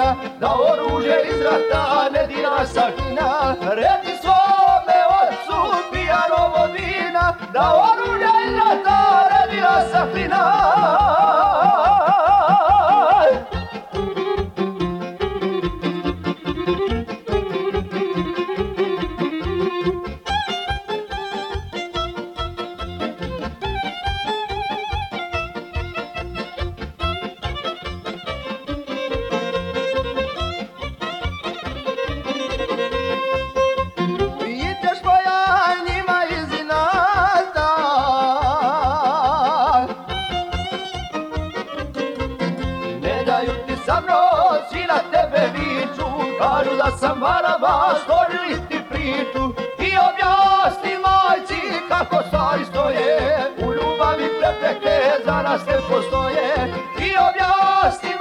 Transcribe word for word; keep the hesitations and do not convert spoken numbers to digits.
rodbina, da oružje iz rata ne dira Sahlina. Reci svome ocu pijanom od vina, da oružje iz rata ne dira Sahlina. Svi na tebe viču, kažu da sam varava, stvorili ti priču. I objasni majci kako stvari stoje, u ljubavi prepreke za nas ne postoje. I objasni